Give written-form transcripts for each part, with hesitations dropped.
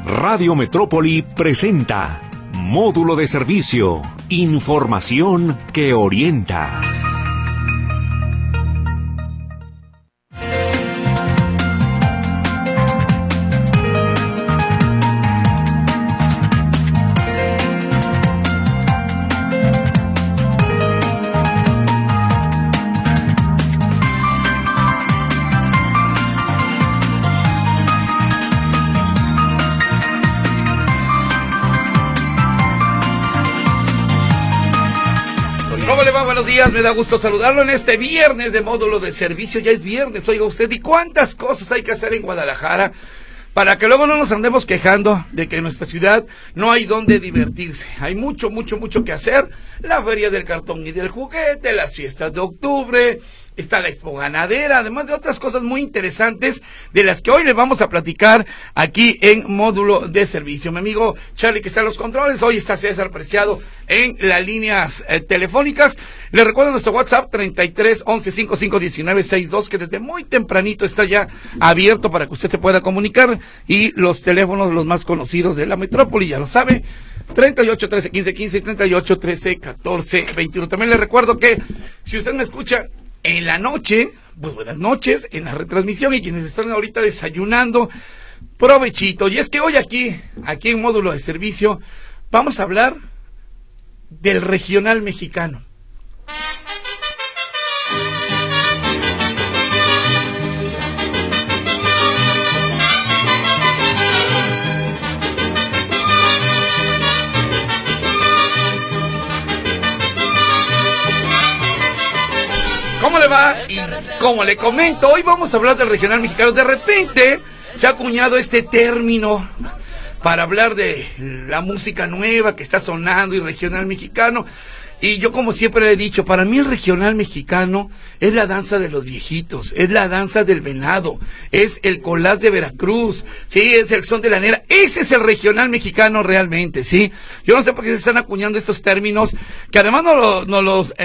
Radio Metrópoli presenta Módulo de Servicio, información que orienta. Buenos días, me da gusto saludarlo en este viernes de Módulo de Servicio. Ya es viernes, oiga usted, y cuántas cosas hay que hacer en Guadalajara para que luego no nos andemos quejando de que en nuestra ciudad no hay donde divertirse. Hay mucho que hacer. La Feria del Cartón y del Juguete, las fiestas de octubre, está la Expo Ganadera, además de otras cosas muy interesantes de las que hoy les vamos a platicar aquí en Módulo de Servicio. Mi amigo Charlie, que está en los controles, hoy está César Preciado en las líneas telefónicas. Les recuerdo nuestro WhatsApp 33 11 55 19 62, que desde muy tempranito está ya abierto para que usted se pueda comunicar, y los teléfonos los más conocidos de la metrópoli, ya lo sabe, 38 13 15 15 y 38 13 14 21. También les recuerdo que si usted me escucha en la noche, pues buenas noches, en la retransmisión, y quienes están ahorita desayunando, provechito. Y es que hoy aquí en Módulo de Servicio, vamos a hablar del regional mexicano. ¿Cómo le va? Y como le comento, hoy vamos a hablar del regional mexicano. De repente se ha acuñado este término para hablar de la música nueva que está sonando y regional mexicano. Y yo, como siempre le he dicho, para mí el regional mexicano es la danza de los viejitos, es la danza del venado, es el colás de Veracruz, sí, es el son de la nera. Ese es el regional mexicano realmente, sí. Yo no sé por qué se están acuñando estos términos, que además nos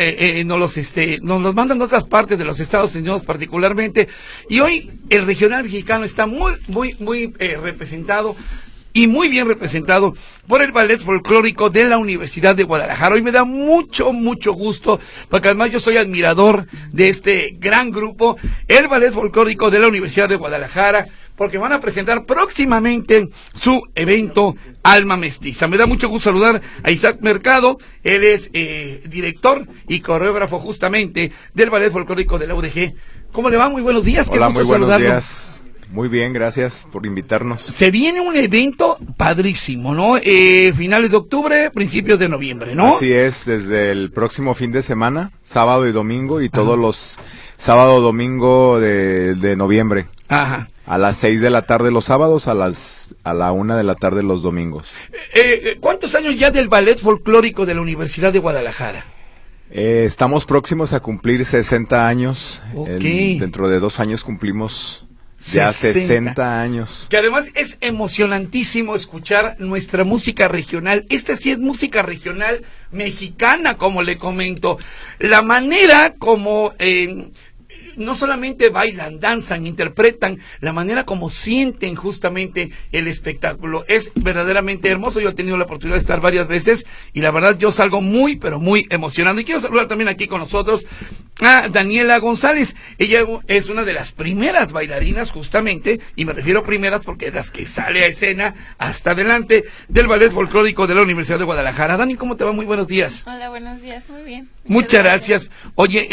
los mandan de otras partes de los Estados Unidos particularmente. Y hoy el regional mexicano está muy representado, y muy bien representado por el Ballet Folclórico de la Universidad de Guadalajara. Hoy me da mucho gusto, porque además yo soy admirador de este gran grupo, el Ballet Folclórico de la Universidad de Guadalajara, porque van a presentar próximamente su evento Alma Mestiza. Me da mucho gusto saludar a Isaac Mercado. Él es director y coreógrafo justamente del Ballet Folclórico de la UDG. ¿Cómo le va? Muy buenos días. Hola, muy buenos saludarlo. Días. Muy bien, gracias por invitarnos. Se viene un evento padrísimo, ¿no? Finales de octubre, principios de noviembre, ¿no? Así es, desde el próximo fin de semana, sábado y domingo, y todos los sábado, domingo de noviembre. Ajá. A las 6 de la tarde los sábados, a la 1 de la tarde los domingos. ¿Cuántos años ya del Ballet Folclórico de la Universidad de Guadalajara? Estamos próximos a cumplir 60 años. Okay. Dentro de 2 años cumplimos ya 60 años. Que además es emocionantísimo escuchar nuestra música regional. Esta sí es música regional mexicana, como le comento. La manera como no solamente bailan, danzan, interpretan, la manera como sienten justamente el espectáculo es verdaderamente hermoso. Yo he tenido la oportunidad de estar varias veces y la verdad yo salgo muy emocionado. Y quiero saludar también aquí con nosotros a Daniela González. Ella es una de las primeras bailarinas justamente, y me refiero a primeras porque es las que sale a escena hasta adelante del Ballet Folclórico de la Universidad de Guadalajara. Dani, ¿cómo te va? Muy buenos días. Hola, buenos días, muy bien. Muchas gracias. Oye,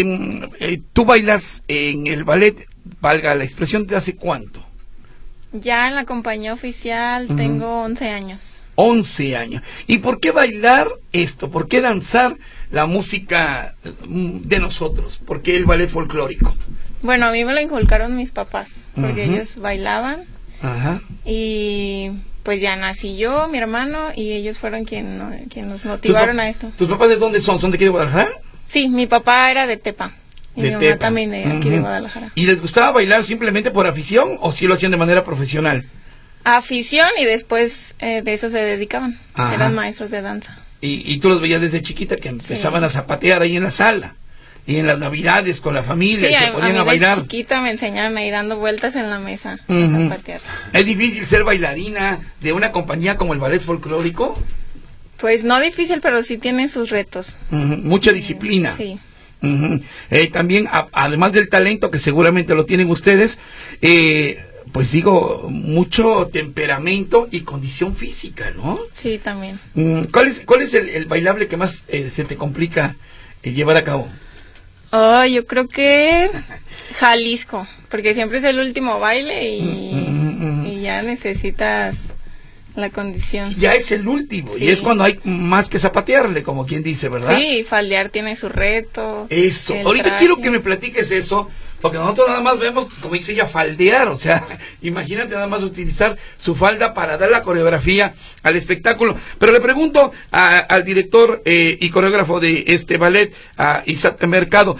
tú bailas en el ballet, valga la expresión, ¿de hace cuánto? Ya en la compañía oficial tengo 11 años. 11 años. ¿Y por qué bailar esto? ¿Por qué danzar la música de nosotros? ¿Por qué el ballet folclórico? Bueno, a mí me lo inculcaron mis papás, porque ellos bailaban. Ajá. Y pues ya nací yo, mi hermano, y ellos fueron quien nos motivaron a esto. ¿Tus papás de dónde son? ¿Son de aquí de Guadalajara? Sí, mi papá era de Tepa. Y de mi mamá Tepa. también de aquí de Guadalajara. ¿Y les gustaba bailar simplemente por afición o sí lo hacían de manera profesional? Afición, y después de eso se dedicaban. Ajá. Eran maestros de danza. Y tú los veías desde chiquita que empezaban a zapatear ahí en la sala. y en las navidades con la familia, Sí, y se ponían a bailar. De chiquita me enseñaron a ir dando vueltas en la mesa, Ujú. a zapatear. ¿Es difícil ser bailarina de una compañía como el Ballet Folclórico? Pues no difícil, pero sí tiene sus retos. Ujú, mucha disciplina. Sí. Ujú. También, además del talento que seguramente lo tienen ustedes, pues digo, mucho temperamento y condición física, ¿no? Sí, también. ¿Cuál es el bailable que más se te complica llevar a cabo? Oh, yo creo que Jalisco, porque siempre es el último baile y ya necesitas la condición. Ya es el último, Sí. y es cuando hay más que zapatearle, como quien dice, ¿verdad? Sí, faldear tiene su reto. Eso. el Ahorita traje. quiero que me platiques eso, porque nosotros nada más vemos, como dice ella, faldear, o sea, imagínate nada más utilizar su falda para dar la coreografía al espectáculo. Pero le pregunto al director y coreógrafo de este ballet, a Isaac Mercado,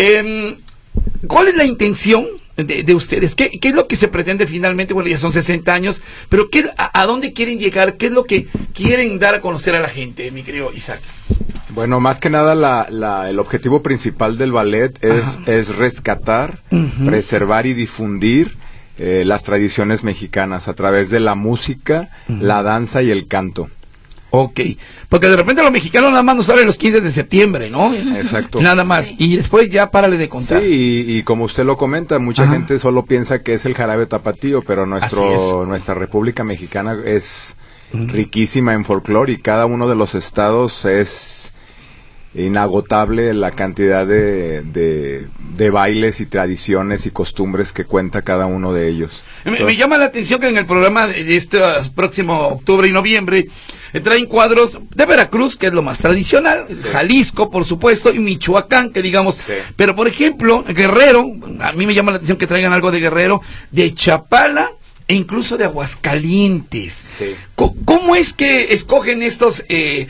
¿cuál es la intención de ustedes? ¿Qué es lo que se pretende finalmente? Bueno, ya son 60 años, pero ¿a dónde quieren llegar? ¿Qué es lo que quieren dar a conocer a la gente, mi querido Isaac? Bueno, más que nada el objetivo principal del ballet es rescatar, preservar y difundir las tradiciones mexicanas a través de la música, la danza y el canto. Ok, porque de repente los mexicanos nada más nos salen los 15 de septiembre, ¿no? Exacto. Nada más, Sí. y después ya párale de contar. Sí, y como usted lo comenta, mucha gente solo piensa que es el jarabe tapatío, pero Así nuestra República Mexicana es riquísima en folclore y cada uno de los estados es inagotable la cantidad de bailes y tradiciones y costumbres que cuenta cada uno de ellos. Me llama la atención que en el programa de este próximo octubre y noviembre traen cuadros de Veracruz, que es lo más tradicional, Sí. Jalisco, por supuesto, y Michoacán, que digamos, Sí. pero por ejemplo, Guerrero, a mí me llama la atención que traigan algo de Guerrero, de Chapala e incluso de Aguascalientes. Sí. ¿Cómo es que escogen estos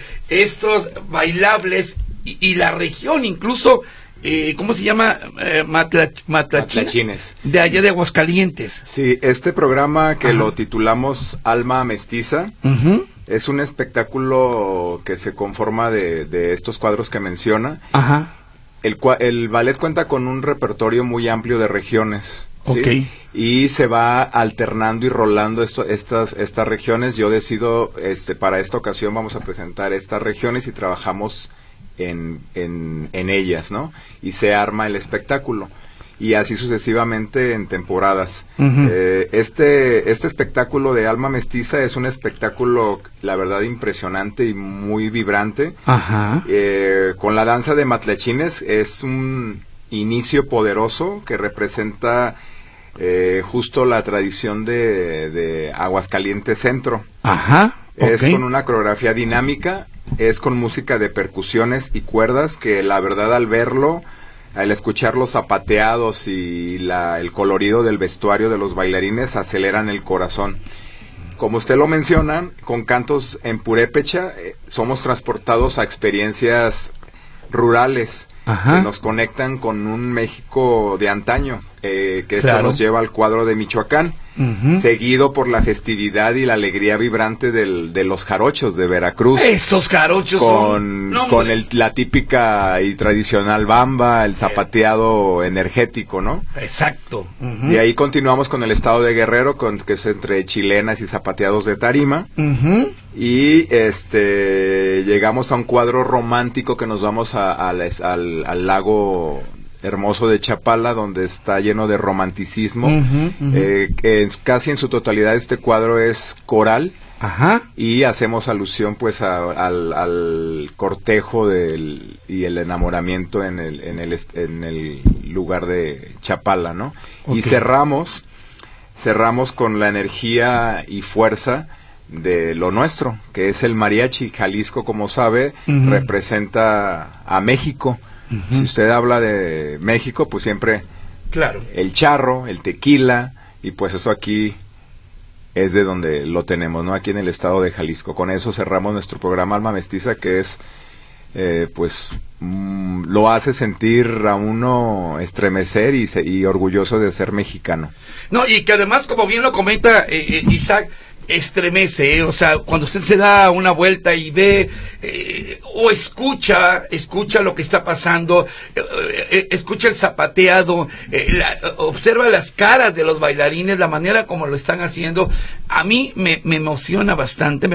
bailables y la región, incluso, ¿cómo se llama? Matlachines. De allá de Aguascalientes. Sí, este programa que Ajá. lo titulamos Alma Mestiza Ujú. es un espectáculo que se conforma de estos cuadros que menciona. Ajá. El ballet cuenta con un repertorio muy amplio de regiones. ¿sí? Ok. Y se va alternando y rolando estas regiones. Yo decido, para esta ocasión vamos a presentar estas regiones y trabajamos en ellas, ¿no? Y se arma el espectáculo. Y así sucesivamente en temporadas. Ujú. Este espectáculo de Alma Mestiza es un espectáculo, la verdad, impresionante y muy vibrante. Ajá. Con la danza de Matlachines es un inicio poderoso que representa justo la tradición de Aguascalientes Centro. Ajá. Es ok. con una coreografía dinámica, es con música de percusiones y cuerdas que la verdad al verlo, al escuchar los zapateados y el colorido del vestuario de los bailarines aceleran el corazón. Como usted lo menciona, con cantos en purépecha somos transportados a experiencias rurales Ajá. que nos conectan con un México de antaño, que esto Claro. nos lleva al cuadro de Michoacán, Ujú. seguido por la festividad y la alegría vibrante de los jarochos de Veracruz, Esos jarochos son... con, No, con hombre. la típica y tradicional bamba, el zapateado energético, ¿no? Exacto. Ujú. Y ahí continuamos con el estado de Guerrero, que es entre chilenas y zapateados de tarima. Ujú. Y llegamos a un cuadro romántico que nos vamos al lago hermoso de Chapala, donde está lleno de romanticismo. Ujú, ujú. Casi en su totalidad este cuadro es coral Ajá. y hacemos alusión pues al cortejo y el enamoramiento en el lugar de Chapala, ¿no? Ok. Y cerramos con la energía y fuerza de lo nuestro, que es el mariachi. Jalisco, como sabe, Ujú. representa a México. Ujú. Si usted habla de México, pues siempre Claro. el charro, el tequila, y pues eso aquí es de donde lo tenemos, ¿no? Aquí en el estado de Jalisco. Con eso cerramos nuestro programa Alma Mestiza, que es, lo hace sentir a uno estremecer y orgulloso de ser mexicano. No, y que además, como bien lo comenta Isaac, estremece, o sea, cuando usted se da una vuelta y ve o escucha lo que está pasando, escucha el zapateado, observa las caras de los bailarines, la manera como lo están haciendo, a mí me emociona bastante,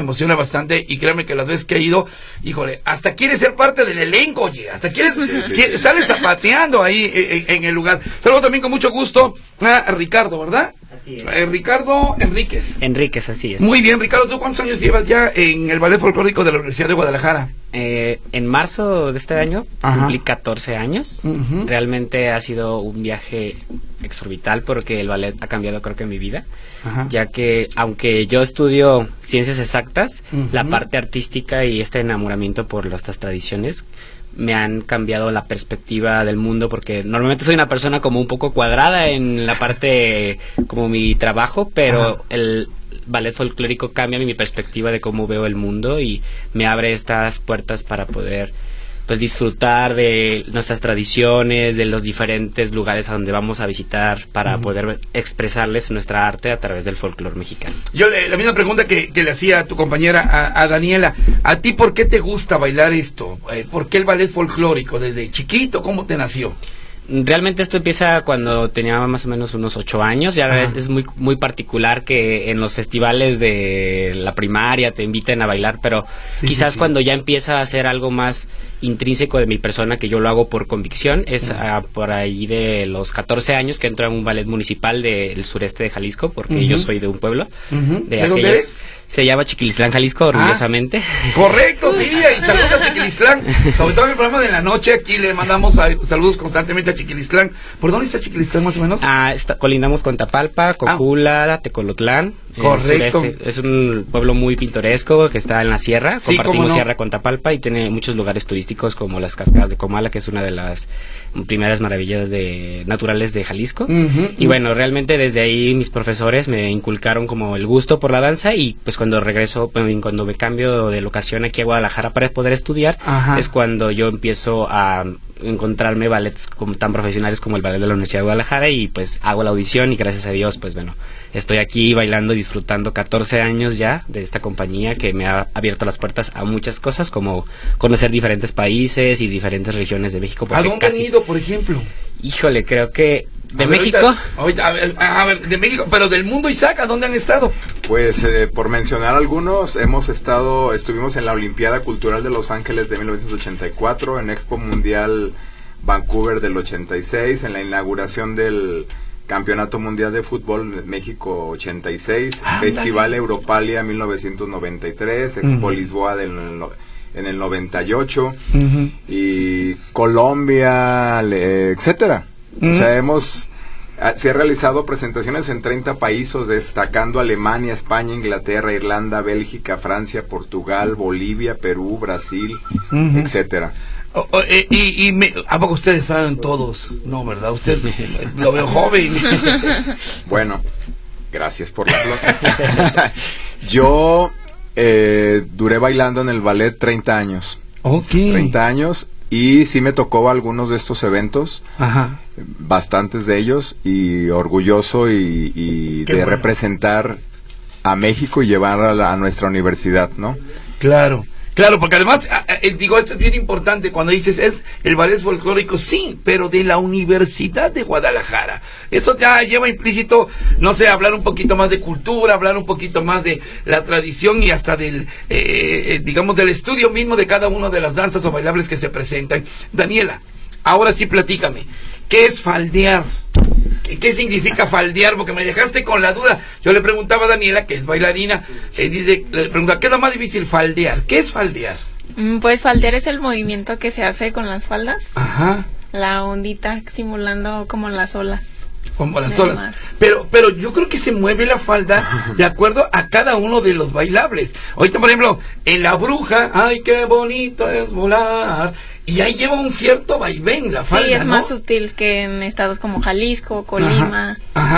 y créanme que las veces que he ido, híjole, hasta quiere ser parte del elenco, oye, hasta sale zapateando ahí en el lugar. Saludo también con mucho gusto a Ricardo, ¿verdad? Así es. Ricardo Enríquez, así es. Muy bien, Ricardo, ¿tú cuántos años llevas ya en el Ballet Folclórico de la Universidad de Guadalajara? En marzo de este año cumplí 14 años. Realmente ha sido un viaje exorbital porque el ballet ha cambiado, creo que, mi vida. Ya que aunque yo estudio ciencias exactas, la parte artística y este enamoramiento por estas tradiciones me han cambiado la perspectiva del mundo, porque normalmente soy una persona como un poco cuadrada en la parte como mi trabajo, pero el ballet folclórico cambia mi perspectiva de cómo veo el mundo y me abre estas puertas para poder pues disfrutar de nuestras tradiciones, de los diferentes lugares a donde vamos a visitar para poder expresarles nuestra arte a través del folclore mexicano. Yo la misma pregunta que le hacía a tu compañera, a Daniela, ¿a ti por qué te gusta bailar esto? ¿Por qué el ballet folclórico? ¿Desde chiquito? ¿Cómo te nació? Realmente esto empieza cuando tenía más o menos unos 8 años. Ya es muy particular que en los festivales de la primaria te inviten a bailar, pero quizás cuando ya empieza a ser algo más intrínseco de mi persona, que yo lo hago por convicción, es por ahí de los 14 años que entro en un ballet municipal del sureste de Jalisco, porque yo soy de un pueblo de aquellos. ¿Dónde eres? Se llama Chiquilistlán, Jalisco, orgullosamente. Correcto, sí, y saludos a Chiquilistlán. Sobre todo en el programa de la noche, aquí le mandamos saludos constantemente a Chiquilistlán. ¿Por dónde está Chiquilistlán más o menos? Colindamos con Tapalpa, Cocula, Tecolotlán. Correcto. Es un pueblo muy pintoresco que está en la sierra. Compartimos sierra con Tapalpa y tiene muchos lugares turísticos como las cascadas de Comala, que es una de las primeras maravillas naturales de Jalisco. Y bueno, realmente desde ahí mis profesores me inculcaron como el gusto por la danza, y pues cuando cuando me cambio de locación aquí a Guadalajara para poder estudiar, es cuando yo empiezo a encontrarme ballets tan profesionales como el ballet de la Universidad de Guadalajara, y pues hago la audición y gracias a Dios pues bueno, estoy aquí bailando y disfrutando 14 años ya de esta compañía que me ha abierto las puertas a muchas cosas, como conocer diferentes países y diferentes regiones de México. ¿A dónde han ido, por ejemplo? Híjole, creo que ¿de México? A ver, de México, pero del mundo, Isaac, ¿a dónde han estado? Pues por mencionar algunos, estuvimos en la Olimpiada Cultural de Los Ángeles de 1984, en Expo Mundial Vancouver del 86, en la inauguración del Campeonato Mundial de Fútbol México 86, Festival Europalia 1993, Expo Lisboa en el 98, y Colombia, etcétera. O sea, se ha realizado presentaciones en 30 países, destacando Alemania, España, Inglaterra, Irlanda, Bélgica, Francia, Portugal, Bolivia, Perú, Brasil, etcétera. ¿A poco ustedes saben todos? No, ¿verdad? Usted lo veo joven. Bueno, gracias por la flor. Yo duré bailando en el ballet 30 años. 30 años. Y sí me tocó algunos de estos eventos, bastantes de ellos, y orgulloso y de representar a México y llevar a nuestra universidad, ¿no? Claro, porque además, digo, esto es bien importante cuando dices, es el ballet folclórico, sí, pero de la Universidad de Guadalajara. Eso ya lleva implícito, no sé, hablar un poquito más de cultura, hablar un poquito más de la tradición y hasta del, digamos, del estudio mismo de cada una de las danzas o bailables que se presentan. Daniela, ahora sí platícame, ¿qué es faldear? ¿Qué significa faldear? Porque me dejaste con la duda. Yo le preguntaba a Daniela, que es bailarina, le preguntaba, ¿qué es lo más difícil? Faldear. ¿Qué es faldear? Pues faldear es el movimiento que se hace con las faldas. La ondita simulando como las olas. Como las olas. Pero yo creo que se mueve la falda de acuerdo a cada uno de los bailables. Ahorita, por ejemplo, en La Bruja, ¡ay, qué bonito es volar! Y ahí lleva un cierto vaivén la falda, sí, es más sutil que en estados como Jalisco, Colima.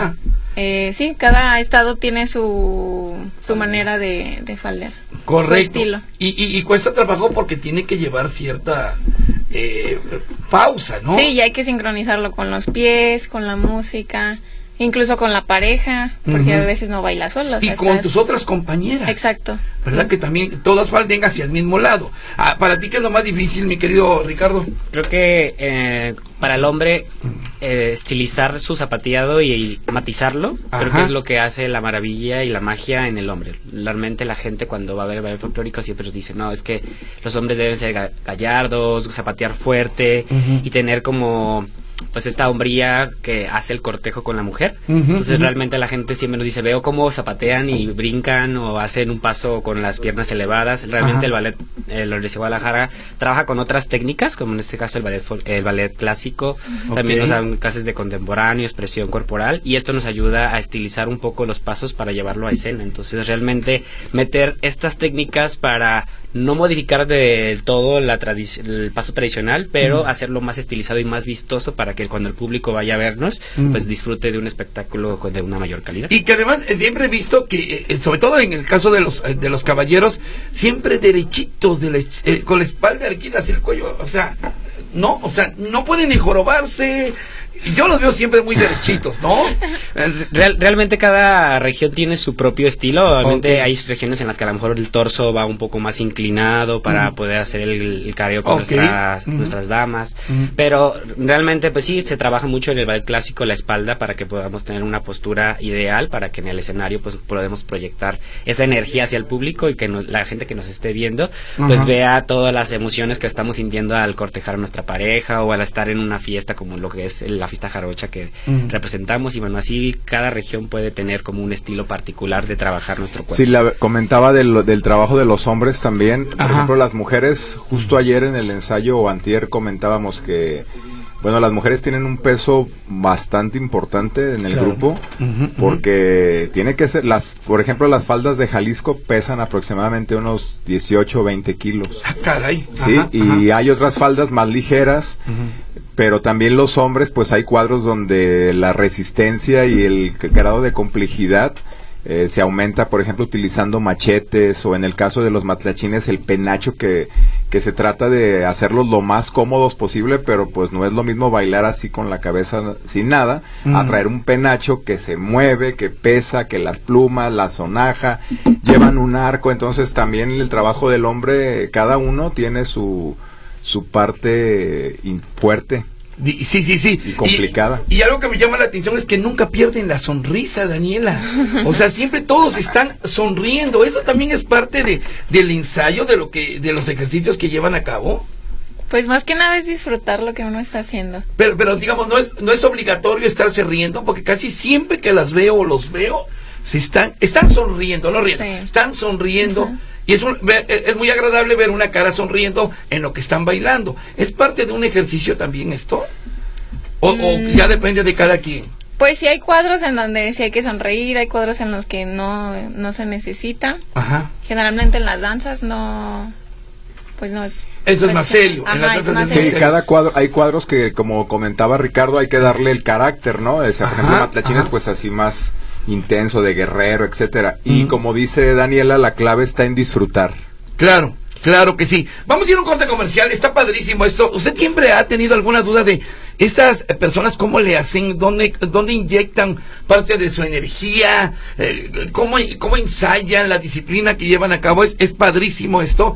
Sí, cada estado tiene su manera de faldear. Correcto. Su estilo. Y cuesta trabajo porque tiene que llevar cierta pausa, ¿no? Sí, y hay que sincronizarlo con los pies, con la música. Incluso con la pareja, porque a veces no baila solo. Y con tus otras compañeras. Exacto. ¿Verdad? Que también todas van hacia el mismo lado. Para ti, ¿qué es lo más difícil, mi querido Ricardo? Creo que para el hombre estilizar su zapateado y matizarlo, creo que es lo que hace la maravilla y la magia en el hombre. Realmente la gente cuando va a ver el baile folclórico siempre nos dice, no, es que los hombres deben ser gallardos, zapatear fuerte y tener como pues esta hombría que hace el cortejo con la mujer. Entonces realmente la gente siempre nos dice, veo cómo zapatean y brincan o hacen un paso con las piernas elevadas. Realmente el ballet, la Universidad de Guadalajara trabaja con otras técnicas, como en este caso el ballet clásico. También nos dan clases de contemporáneo, expresión corporal, y esto nos ayuda a estilizar un poco los pasos para llevarlo a escena. Entonces realmente meter estas técnicas para no modificar del todo el paso tradicional, pero hacerlo más estilizado y más vistoso para que cuando el público vaya a vernos, pues disfrute de un espectáculo de una mayor calidad. Y que además siempre he visto que, sobre todo en el caso de los caballeros, siempre derechitos, con la espalda erguida hacia el cuello, o sea, no pueden enjorobarse. Yo los veo siempre muy derechitos, ¿no? Realmente cada región tiene su propio estilo. Obviamente hay regiones en las que a lo mejor el torso va un poco más inclinado para poder hacer el careo con nuestras damas. Pero realmente, pues sí, se trabaja mucho en el ballet clásico la espalda para que podamos tener una postura ideal, para que en el escenario pues podamos proyectar esa energía hacia el público y que la gente que nos esté viendo pues vea todas las emociones que estamos sintiendo al cortejar a nuestra pareja o al estar en una fiesta como lo que es la fiesta jarocha que representamos. Y bueno, así cada región puede tener como un estilo particular de trabajar nuestro cuerpo. Sí, comentaba del trabajo de los hombres también. Por ejemplo, las mujeres, justo ayer en el ensayo o antier comentábamos que bueno, las mujeres tienen un peso bastante importante en el grupo, porque tiene que ser, por ejemplo, las faldas de Jalisco pesan aproximadamente unos 18 o 20 kilos. Ah, caray. Sí, y hay otras faldas más ligeras, pero también los hombres, pues hay cuadros donde la resistencia y el grado de complejidad se aumenta, por ejemplo, utilizando machetes, o en el caso de los matlachines, el penacho, que se trata de hacerlos lo más cómodos posible, pero pues no es lo mismo bailar así con la cabeza sin nada, a traer un penacho que se mueve, que pesa, que las plumas, la sonaja, llevan un arco. Entonces también el trabajo del hombre, cada uno tiene su parte fuerte. Sí. Y complicada. Y algo que me llama la atención es que nunca pierden la sonrisa, Daniela. O sea, siempre todos están sonriendo. Eso también es parte del ensayo, de los ejercicios que llevan a cabo. Pues más que nada es disfrutar lo que uno está haciendo. Pero digamos, no es obligatorio estarse riendo, porque casi siempre que las veo o los veo, están sonriendo, no riendo, están sonriendo. Y es muy agradable ver una cara sonriendo en lo que están bailando. ¿Es parte de un ejercicio también esto? ¿O ya depende de cada quien? Pues sí, hay cuadros en donde sí hay que sonreír, hay cuadros en los que no se necesita. Ajá. Generalmente en las danzas no es... Eso es más serio. Ajá, en las danzas sí, cada cuadro, hay cuadros que, como comentaba Ricardo, hay que darle el carácter, ¿no? Por ejemplo, matlachines, pues así más intenso, de guerrero, etcétera. Y como dice Daniela, la clave está en disfrutar. Claro que sí. Vamos a ir a un corte comercial. Está padrísimo esto. ¿Usted siempre ha tenido alguna duda de estas personas cómo le hacen, dónde inyectan parte de su energía, cómo ensayan, la disciplina que llevan a cabo? Es padrísimo esto.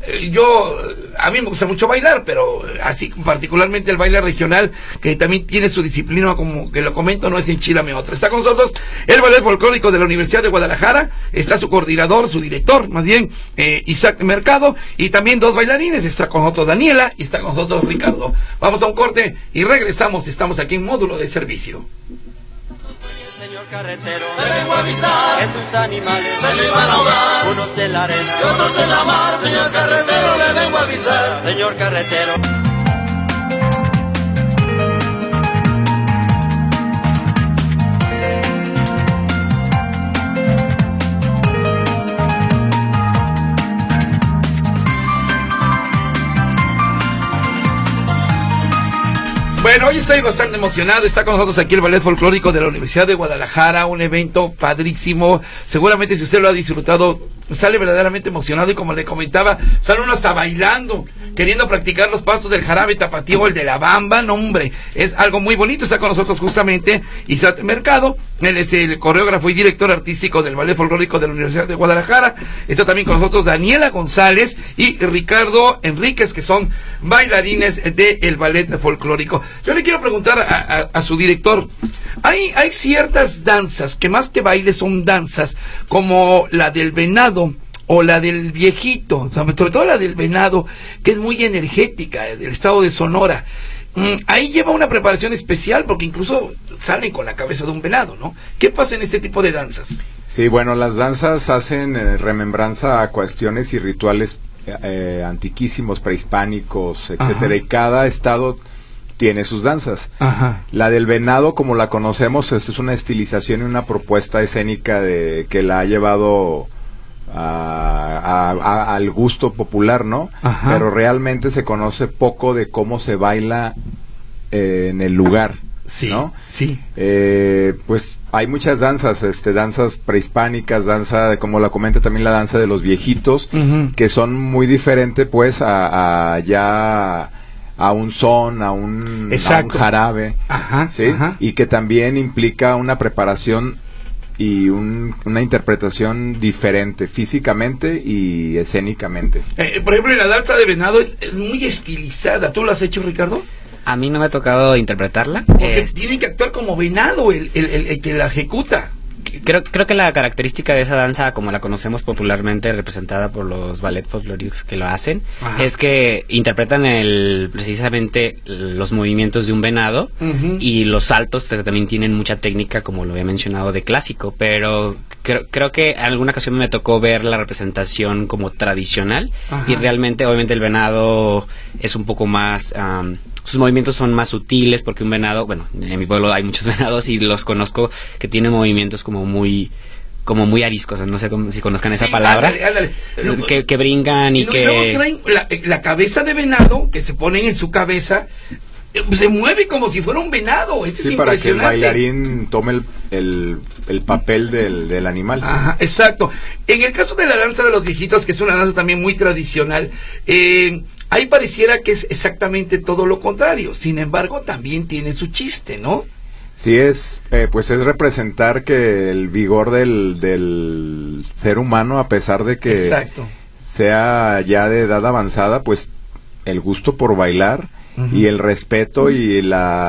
A mí me gusta mucho bailar, pero así particularmente el baile regional, que también tiene su disciplina, como que lo comento, no es enchilame otra. Está con nosotros el Ballet Folclórico de la Universidad de Guadalajara, está su coordinador, su director, más bien, Isaac Mercado, y también dos bailarines, está con nosotros Daniela y está con nosotros Ricardo. Vamos a un corte y regresamos, estamos aquí en Módulo de Servicio. Señor carretero, le vengo a avisar que sus animales se le van a ahogar, unos en la arena y otros en la mar. Señor carretero, le vengo a avisar. Señor carretero. Bueno, hoy estoy bastante emocionado. Está con nosotros aquí el Ballet Folclórico de la Universidad de Guadalajara, un evento padrísimo. Seguramente si usted lo ha disfrutado, sale verdaderamente emocionado y como le comentaba, sale uno hasta bailando, queriendo practicar los pasos del jarabe tapatío o el de la bamba. No, hombre, es algo muy bonito. Está con nosotros justamente Isaac Mercado, él es el coreógrafo y director artístico del Ballet Folclórico de la Universidad de Guadalajara. Está también con nosotros Daniela González y Ricardo Enríquez, que son bailarines del Ballet Folclórico. Yo le quiero preguntar a su director, hay ciertas danzas que más que bailes son danzas, como la del venado o la del viejito, sobre todo la del venado, que es muy energética, del estado de Sonora. Ahí lleva una preparación especial, porque incluso salen con la cabeza de un venado, ¿no? ¿Qué pasa en este tipo de danzas? Sí, bueno, las danzas hacen remembranza a cuestiones y rituales antiquísimos, prehispánicos, etcétera, y cada estado tiene sus danzas. Ajá. La del venado, como la conocemos, es una estilización y una propuesta escénica que la ha llevado al gusto popular, ¿no? Ajá. Pero realmente se conoce poco de cómo se baila en el lugar, sí, ¿no? Sí. Pues hay muchas danzas, danzas prehispánicas, danza, como la comenta también la danza de los viejitos, que son muy diferentes, pues, a un son, a un jarabe, ajá, ¿sí? Ajá. Y que también implica una preparación y una interpretación diferente físicamente y escénicamente. Por ejemplo, la danza de venado es muy estilizada. ¿Tú lo has hecho, Ricardo? A mí no me ha tocado interpretarla. Porque tiene que actuar como venado el que la ejecuta. Creo que la característica de esa danza, como la conocemos popularmente, representada por los ballet folclóricos que lo hacen, ajá, es que interpretan precisamente los movimientos de un venado, y los saltos también tienen mucha técnica, como lo había mencionado, de clásico, pero creo que en alguna ocasión me tocó ver la representación como tradicional, ajá, y realmente, obviamente, el venado es un poco más... sus movimientos son más sutiles, porque un venado, bueno, en mi pueblo hay muchos venados y los conozco que tienen movimientos como muy ariscos, no sé si conozcan esa palabra, ándale. Que brincan y que... luego traen la cabeza de venado, que se ponen en su cabeza, se mueve como si fuera un venado. Eso sí, es para que el bailarín tome el papel del animal. Ajá, exacto. En el caso de la danza de los viejitos, que es una danza también muy tradicional, ahí pareciera que es exactamente todo lo contrario. Sin embargo, también tiene su chiste, ¿no? Sí, pues es representar que el vigor del ser humano, a pesar de que exacto, sea ya de edad avanzada, pues el gusto por bailar, y el respeto y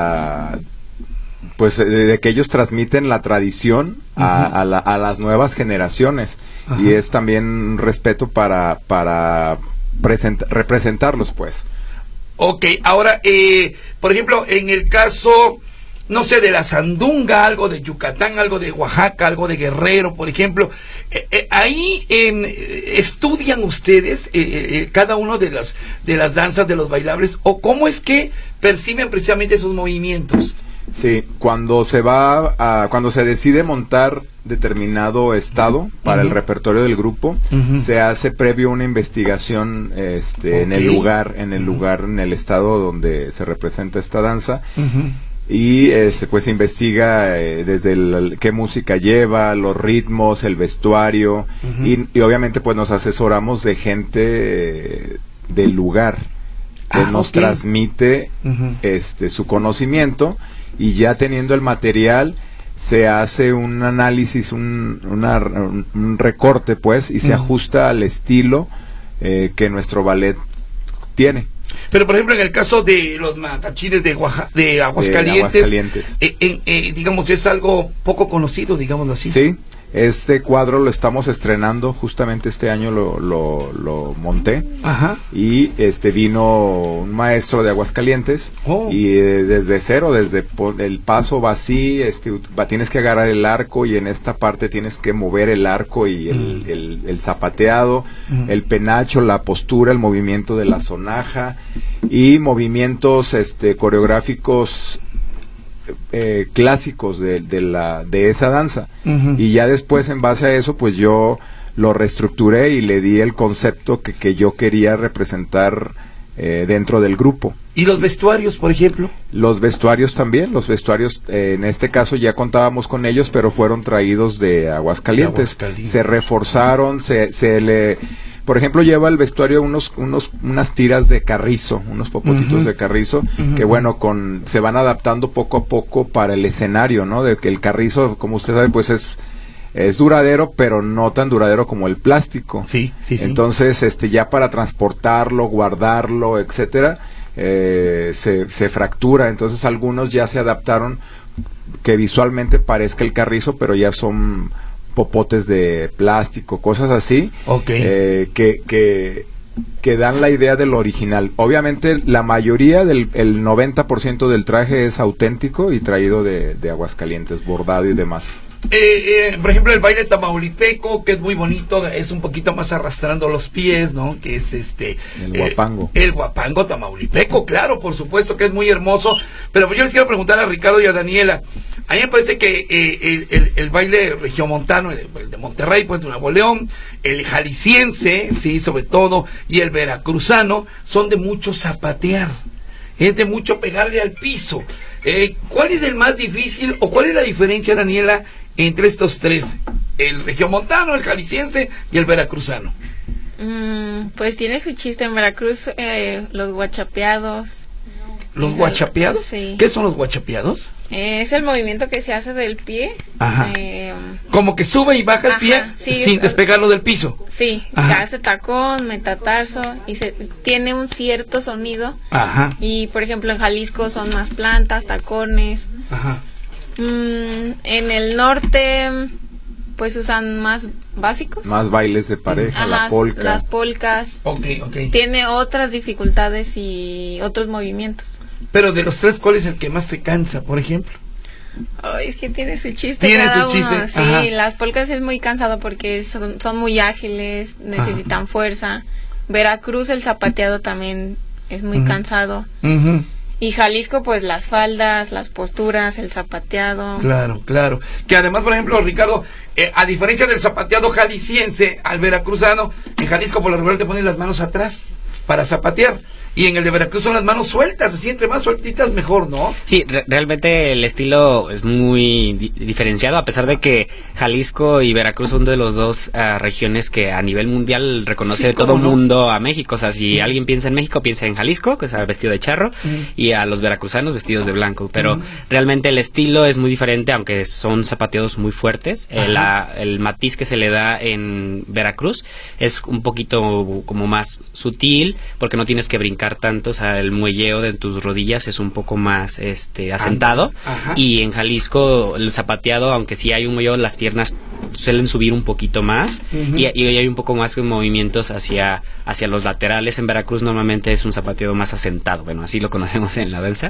pues de que ellos transmiten la tradición a las nuevas generaciones. Ajá. Y es también un respeto para representarlos, pues. Ok, ahora, por ejemplo, en el caso, no sé, de la sandunga, algo de Yucatán, algo de Oaxaca, algo de Guerrero, por ejemplo, ahí estudian ustedes cada uno de las danzas, de los bailables, o cómo es que perciben precisamente esos movimientos. Sí, cuando se decide montar determinado estado para el repertorio del grupo, se hace previo una investigación en el lugar, en el estado donde se representa esta danza, y pues se investiga desde qué música lleva, los ritmos, el vestuario, y obviamente pues nos asesoramos de gente del lugar que nos transmite su conocimiento, y ya teniendo el material se hace un análisis, un recorte, pues, y se ajusta al estilo que nuestro ballet tiene. Pero, por ejemplo, en el caso de los matachines de Aguascalientes, digamos, es algo poco conocido, digámoslo así. Sí, este cuadro lo estamos estrenando, justamente este año lo monté. Ajá. Y vino un maestro de Aguascalientes, y desde cero, desde el paso va así, tienes que agarrar el arco, y en esta parte tienes que mover el arco y el zapateado, el penacho, la postura, el movimiento de la sonaja, y movimientos coreográficos clásicos de esa danza. Y ya después, en base a eso, pues yo lo reestructuré y le di el concepto que yo quería representar dentro del grupo. ¿Y los vestuarios, por ejemplo? Los vestuarios también, en este caso ya contábamos con ellos, pero fueron traídos de Aguascalientes. Se reforzaron, por ejemplo, lleva el vestuario unas tiras de carrizo, unos popotitos de carrizo, que bueno, se van adaptando poco a poco para el escenario, ¿no? De que el carrizo, como usted sabe, pues es duradero, pero no tan duradero como el plástico. Sí. Entonces, ya para transportarlo, guardarlo, etcétera, se fractura. Entonces, algunos ya se adaptaron que visualmente parezca el carrizo, pero ya son popotes de plástico, cosas así, que dan la idea del original. Obviamente la mayoría el 90% del traje es auténtico y traído de Aguascalientes, bordado y demás. Por ejemplo, el baile tamaulipeco, que es muy bonito, es un poquito más arrastrando los pies, ¿no? Que es el guapango. El guapango tamaulipeco, claro, por supuesto que es muy hermoso. Pero yo les quiero preguntar a Ricardo y a Daniela. A mí me parece que el baile regiomontano, el de Monterrey, pues de Nuevo León, el jalisciense, sí, sobre todo, y el veracruzano, son de mucho zapatear, es de mucho pegarle al piso. ¿Cuál es el más difícil o cuál es la diferencia, Daniela, entre estos tres? El regiomontano, el jalisciense y el veracruzano. Pues tiene su chiste en Veracruz, los guachapeados. ¿Los guachapeados? Sí. ¿Qué son los guachapeados? Es el movimiento que se hace del pie. Ajá. Como que sube y baja el pie sin despegarlo del piso. Sí, hace tacón, metatarso y tiene un cierto sonido. Ajá. Y por ejemplo en Jalisco son más plantas, tacones. Ajá. En el norte pues usan más básicos. Más bailes de pareja, la polca. Las polcas. Okay. Tiene otras dificultades y otros movimientos. Pero de los tres, ¿cuál es el que más te cansa, por ejemplo? Es que tiene su chiste. Tiene cada su chiste. uno. Sí, Ajá. Las polcas es muy cansado porque son muy ágiles, necesitan fuerza. Veracruz, el zapateado también es muy cansado. Y Jalisco, pues las faldas, las posturas, el zapateado. Claro. Que además, por ejemplo, Ricardo, a diferencia del zapateado jalisciense al veracruzano, en Jalisco por lo regular te ponen las manos atrás para zapatear. Y en el de Veracruz son las manos sueltas, así entre más sueltitas mejor, ¿no? Sí, realmente el estilo es muy diferenciado, a pesar de que Jalisco y Veracruz son de los dos regiones que a nivel mundial reconoce todo el mundo a México. O sea, si alguien piensa en México, piensa en Jalisco, que es vestido de charro, y a los veracruzanos vestidos de blanco. Pero realmente el estilo es muy diferente, aunque son zapateados muy fuertes. El matiz que se le da en Veracruz es un poquito como más sutil, porque no tienes que brincar tanto, o sea, el muelleo de tus rodillas es un poco más asentado. Y en Jalisco el zapateado, aunque sí hay un muelleo, las piernas suelen subir un poquito más y hay un poco más de movimientos hacia los laterales. En Veracruz normalmente es un zapateado más asentado, bueno, así lo conocemos en la danza.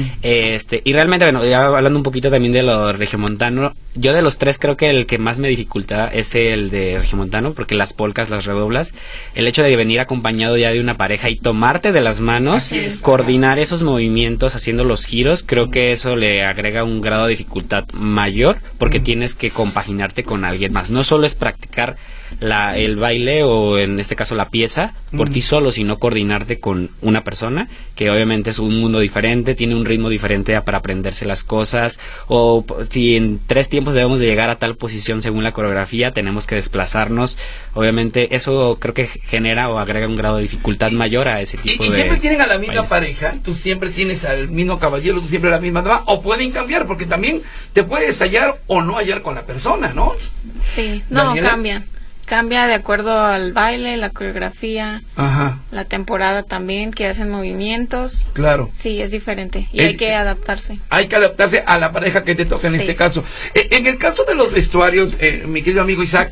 Y realmente, bueno, ya hablando un poquito también de lo regiomontano, yo de los tres creo que el que más me dificulta es el de regiomontano, porque las polcas, las redoblas, el hecho de venir acompañado ya de una pareja y tomarte de las manos, coordinar esos movimientos haciendo los giros, creo que eso le agrega un grado de dificultad mayor, porque tienes que compaginarte con alguien más. No solo es practicar el baile o en este caso la pieza por ti solo, sino coordinarte con una persona que obviamente es un mundo diferente, tiene un ritmo diferente para aprenderse las cosas, o si en 3 tiempos debemos de llegar a tal posición según la coreografía, tenemos que desplazarnos. Obviamente eso creo que genera o agrega un grado de dificultad mayor a ese tipo de... Y siempre tienen a la misma bailes. Pareja, tú siempre tienes al mismo caballero, tú siempre la misma dama, o pueden cambiar, porque también te puedes hallar o no hallar con la persona, ¿no? Sí, no, Daniela. Cambia de acuerdo al baile, la coreografía, la temporada también, que hacen movimientos. Claro. Sí, es diferente y hay que adaptarse. Hay que adaptarse a la pareja que te toca en este caso. En el caso de los vestuarios, mi querido amigo Isaac,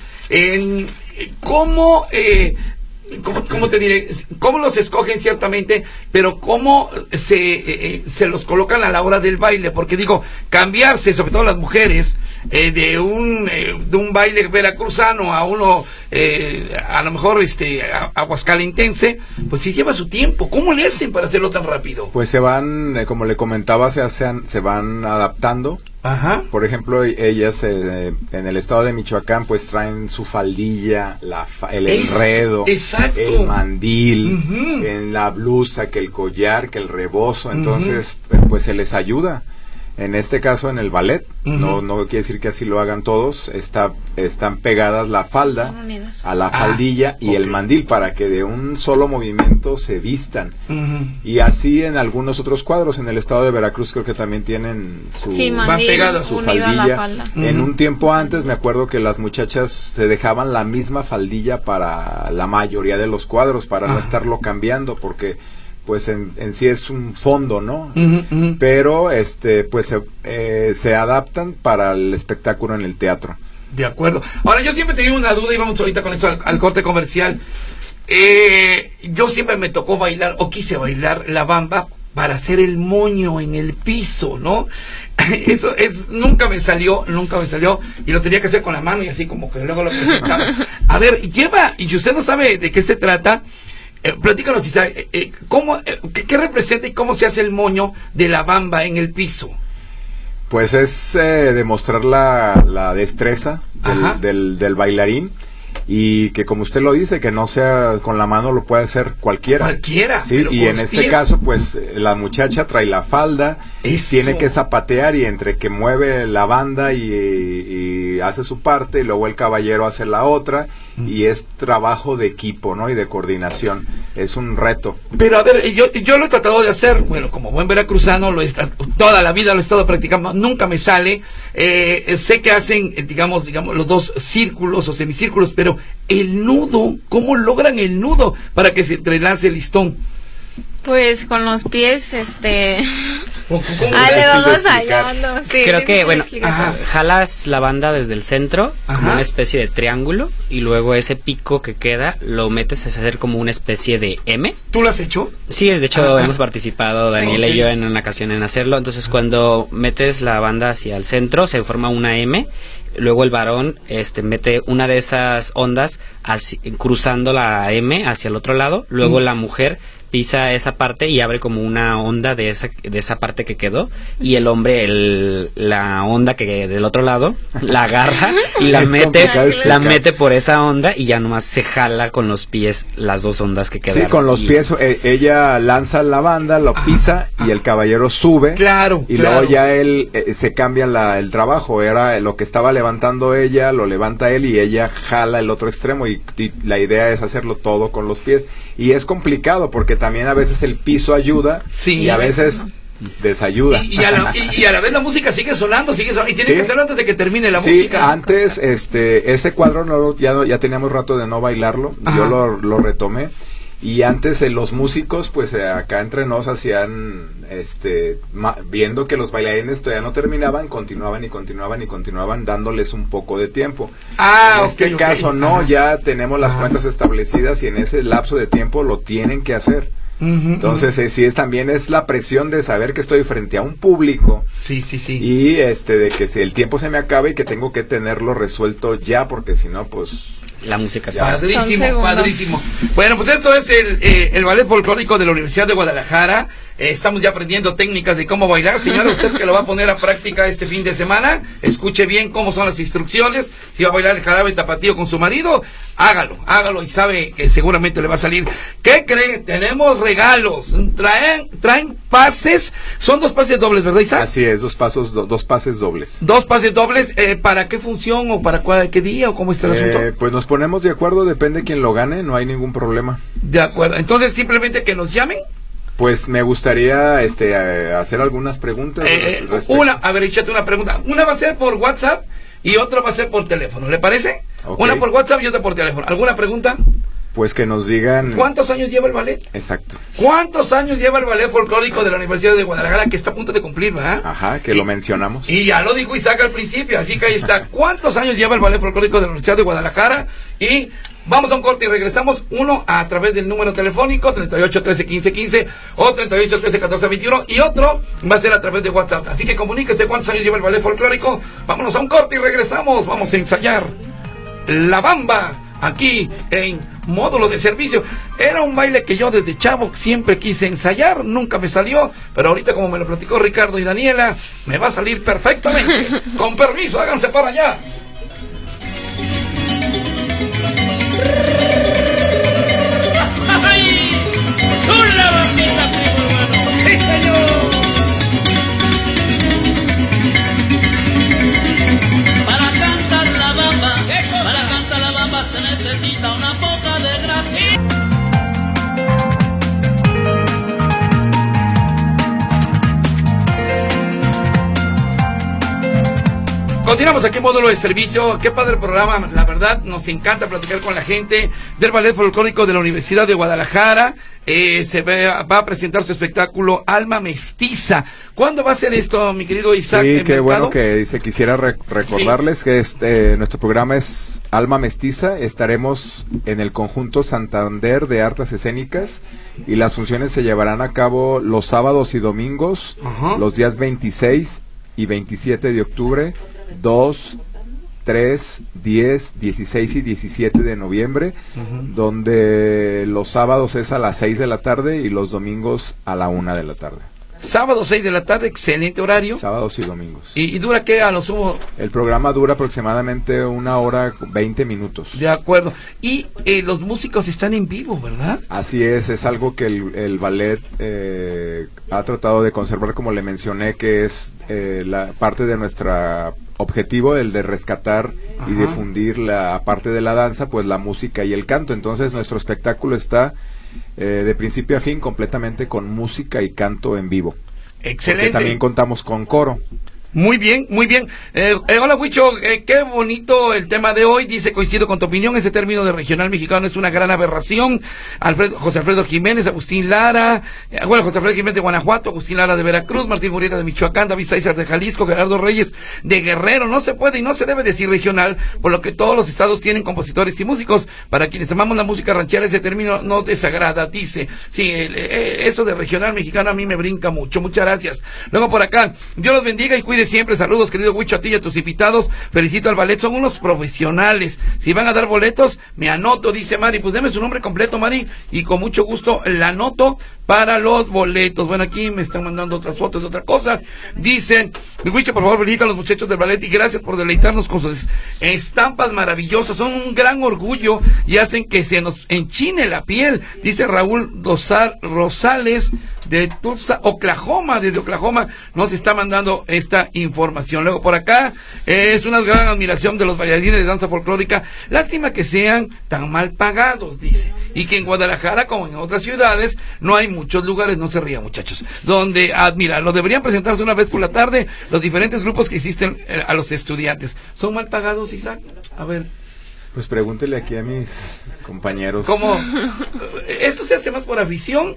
¿cómo te diré? ¿Cómo los escogen ciertamente? Pero ¿cómo se los colocan a la hora del baile? Porque digo, cambiarse, sobre todo las mujeres, de un baile veracruzano a uno a lo mejor aguascalentense, pues sí lleva su tiempo. ¿Cómo le hacen para hacerlo tan rápido? Pues se van, como le comentaba, se van adaptando. Ajá. Por ejemplo, ellas en el estado de Michoacán pues traen su faldilla, el enredo, exacto, el mandil, uh-huh, en la blusa, que el collar, que el rebozo, entonces pues se les ayuda. En este caso, en el ballet, no quiere decir que así lo hagan todos, están pegadas la falda a la faldilla y el mandil para que de un solo movimiento se vistan. Y así en algunos otros cuadros, en el estado de Veracruz creo que también tienen su, mandil, su faldilla. En un tiempo antes me acuerdo que las muchachas se dejaban la misma faldilla para la mayoría de los cuadros, para no estarlo cambiando, porque pues en sí es un fondo, ¿no? Pero pues se adaptan para el espectáculo en el teatro. De acuerdo. Ahora, yo siempre tenía una duda y vamos ahorita con esto al corte comercial. Yo siempre me tocó bailar, o quise bailar la bamba para hacer el moño en el piso, ¿no? Eso nunca me salió, y lo tenía que hacer con la mano y así como que luego lo presentaba. A ver, y si usted no sabe de qué se trata, platícanos, Isa, ¿qué representa y cómo se hace el moño de la bamba en el piso? Pues es demostrar la destreza del bailarín, y que, como usted lo dice, que no sea con la mano, lo puede hacer cualquiera. Sí, y en este caso, pues la muchacha trae la falda, tiene que zapatear, y entre que mueve la banda y hace su parte, y luego el caballero hace la otra, y es trabajo de equipo, ¿no? Y de coordinación. Es un reto. Pero a ver, yo lo he tratado de hacer, bueno, como buen veracruzano, toda la vida lo he estado practicando, nunca me sale. Sé que hacen, digamos, los dos círculos o semicírculos, pero el nudo, ¿cómo logran el nudo para que se entrelace el listón? Pues con los pies, le vamos allá. Sí, creo que, bueno, jalas la banda desde el centro, como una especie de triángulo, y luego ese pico que queda lo metes a hacer como una especie de M. ¿Tú lo has hecho? Sí, de hecho hemos participado, Daniela y yo, en una ocasión en hacerlo. Entonces cuando metes la banda hacia el centro se forma una M. Luego el varón mete una de esas ondas cruzando la M hacia el otro lado. Luego la mujer pisa esa parte y abre como una onda de esa parte que quedó, y el hombre la onda que del otro lado la agarra y la mete por esa onda, y ya nomás se jala con los pies las dos ondas que quedaron. Sí, con los pies ella lanza la banda, lo pisa y el caballero sube. Y luego ya él se cambia el trabajo, era lo que estaba levantando ella, lo levanta él y ella jala el otro extremo, y la idea es hacerlo todo con los pies. Y es complicado porque también a veces el piso ayuda, y a veces desayuda. Y a la vez la música sigue sonando, y tiene que ser antes de que termine la música. Antes ese cuadro ya teníamos rato de no bailarlo. Yo lo retomé. Y antes los músicos, pues acá entre nos hacían, viendo que los bailarines todavía no terminaban, continuaban dándoles un poco de tiempo. En este caso no, ya tenemos las cuentas establecidas, y en ese lapso de tiempo lo tienen que hacer. Entonces también es la presión de saber que estoy frente a un público. Y de que si el tiempo se me acaba y que tengo que tenerlo resuelto ya, porque si no, pues la música se padrísimo. Bueno, pues esto es el ballet folclórico de la Universidad de Guadalajara. Estamos ya aprendiendo técnicas de cómo bailar. Señora, usted que lo va a poner a práctica este fin de semana, escuche bien cómo son las instrucciones. Si va a bailar el jarabe tapatío con su marido, hágalo, y sabe que seguramente le va a salir. ¿Qué cree? Tenemos regalos. Traen pases. Son 2 pases dobles, ¿verdad, Isaac? Así es, 2 pases dobles. 2 pases dobles. ¿Para qué función o para qué día o cómo está el asunto? Pues nos ponemos de acuerdo, depende quién lo gane, no hay ningún problema. De acuerdo, entonces simplemente que nos llamen. Pues me gustaría hacer algunas preguntas. Échate una pregunta. Una va a ser por WhatsApp y otra va a ser por teléfono, ¿le parece? Una por WhatsApp y otra por teléfono. ¿Alguna pregunta? Pues que nos digan... ¿Cuántos años lleva el ballet? Exacto. ¿Cuántos años lleva el ballet folclórico de la Universidad de Guadalajara, que está a punto de cumplir, ¿verdad? Ajá, lo mencionamos. Y ya lo dijo Isaac al principio, así que ahí está. ¿Cuántos años lleva el ballet folclórico de la Universidad de Guadalajara? Y Vamos a un corte y regresamos. Uno a través del número telefónico 38 13 15 15 o 38 13 14 21 y otro va a ser a través de WhatsApp. Así que comuníquese cuántos años lleva el ballet folclórico. Vámonos a un corte y regresamos. Vamos a ensayar La Bamba aquí en Módulo de Servicio. Era un baile que yo desde chavo siempre quise ensayar, nunca me salió, pero ahorita como me lo platicó Ricardo y Daniela, me va a salir perfectamente. Con permiso, háganse para allá. ¡Ay! ¡Una bambita, primo hermano! ¡Sí, señor! Para cantar la bamba se necesita una poca de gracia. Continuamos aquí en Módulo de Servicio. Qué padre programa, la verdad, nos encanta platicar con la gente del Ballet Folclórico de la Universidad de Guadalajara. Va a presentar su espectáculo Alma Mestiza. ¿Cuándo va a ser esto, mi querido Isaac? Sí, qué bueno que se quisiera recordarles que nuestro programa es Alma Mestiza. Estaremos en el conjunto Santander de Artes Escénicas y las funciones se llevarán a cabo los sábados y domingos, los días 26 y 27 de octubre, 2, 3, 10, 16 y 17 de noviembre, donde los sábados es a las 6 de la tarde y los domingos a la 1 de la tarde. Sábado 6 de la tarde, excelente horario. Sábados y domingos. ¿Y dura qué a lo sumo? El programa dura aproximadamente 1 hora 20 minutos. De acuerdo. Y los músicos están en vivo, ¿verdad? Así es algo que el ballet ha tratado de conservar, como le mencioné, que es la parte de nuestro objetivo, el de rescatar y difundir la parte de la danza, pues la música y el canto. Entonces nuestro espectáculo está de principio a fin completamente con música y canto en vivo. Excelente. Porque también contamos con coro. Muy bien, muy bien. Hola, Huicho, qué bonito el tema de hoy. Dice, coincido con tu opinión, ese término de regional mexicano es una gran aberración. José Alfredo Jiménez, Agustín Lara, José Alfredo Jiménez de Guanajuato, Agustín Lara de Veracruz, Martín Murrieta de Michoacán, David Sáizar de Jalisco, Gerardo Reyes de Guerrero. No se puede y no se debe decir regional, por lo que todos los estados tienen compositores y músicos. Para quienes amamos la música ranchera, ese término no desagrada, dice. Sí, eso de regional mexicano a mí me brinca mucho. Muchas gracias. Luego por acá, Dios los bendiga y cuide siempre. Saludos, querido Huicho, a ti y a tus invitados. Felicito al ballet, son unos profesionales. Si van a dar boletos, me anoto, dice Mari. Pues deme su nombre completo, Mari, y con mucho gusto la anoto para los boletos. Bueno, aquí me están mandando otras fotos de otra cosa. Dicen, Huicho, por favor, felicita a los muchachos del ballet y gracias por deleitarnos con sus estampas maravillosas. Son un gran orgullo y hacen que se nos enchine la piel. Dice Raúl Rosales de Tulsa, Oklahoma. Desde Oklahoma nos está mandando esta información. Luego por acá, es una gran admiración de los bailarines de danza folclórica. Lástima que sean tan mal pagados, dice. Y que en Guadalajara, como en otras ciudades, no hay muchos lugares, no se rían, muchachos, donde admirarlo. Deberían presentarse una vez por la tarde los diferentes grupos que existen a los estudiantes. ¿Son mal pagados, Isaac? A ver. Pues pregúntele aquí a mis compañeros. ¿Cómo? ¿Esto se hace más por afición?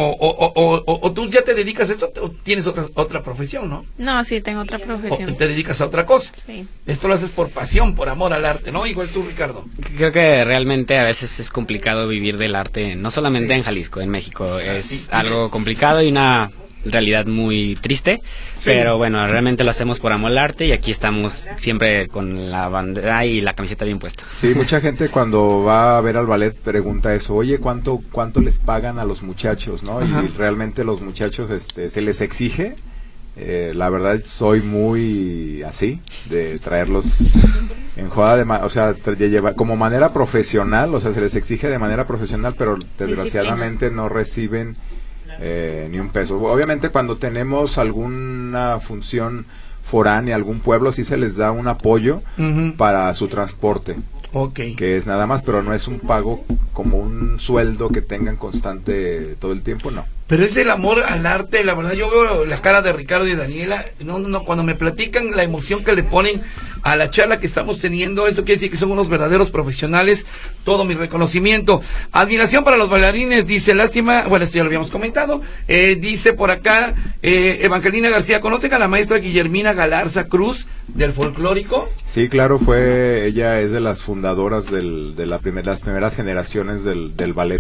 O tú ya te dedicas a esto o tienes otra profesión, ¿no? No, sí, tengo otra profesión. ¿O te dedicas a otra cosa? Sí. Esto lo haces por pasión, por amor al arte, ¿no? Igual tú, Ricardo. Creo que realmente a veces es complicado vivir del arte, no solamente en Jalisco, en México. Es algo complicado y una realidad muy triste, pero bueno, realmente lo hacemos por amor al arte y aquí estamos siempre con la bandera y la camiseta bien puesta. Sí, mucha gente cuando va a ver al ballet pregunta eso, oye, ¿cuánto les pagan a los muchachos, no? Y realmente los muchachos se les exige. La verdad soy muy así de traerlos en joda de llevar como manera profesional, o sea, se les exige de manera profesional, pero desgraciadamente no reciben ni un peso. Obviamente cuando tenemos alguna función foránea, algún pueblo, sí se les da un apoyo para su transporte. Que es nada más, pero no es un pago como un sueldo que tengan constante todo el tiempo, no. Pero es el amor al arte, la verdad, yo veo la cara de Ricardo y Daniela, cuando me platican la emoción que le ponen a la charla que estamos teniendo. Esto quiere decir que son unos verdaderos profesionales. Todo mi reconocimiento. Admiración para los bailarines, dice, lástima, bueno, esto ya lo habíamos comentado. Dice por acá, Evangelina García, ¿conocen a la maestra Guillermina Galarza Cruz del folclórico? Sí, claro, ella es de las fundadoras de las primeras generaciones del ballet.